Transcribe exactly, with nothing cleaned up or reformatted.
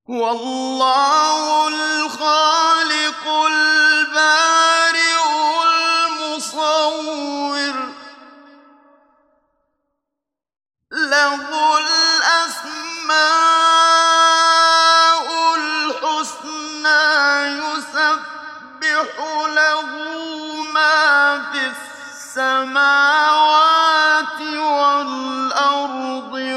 والله الخالق البارئ المصور له الأسماء الحسنى يسبح له ما في السماوات والأرض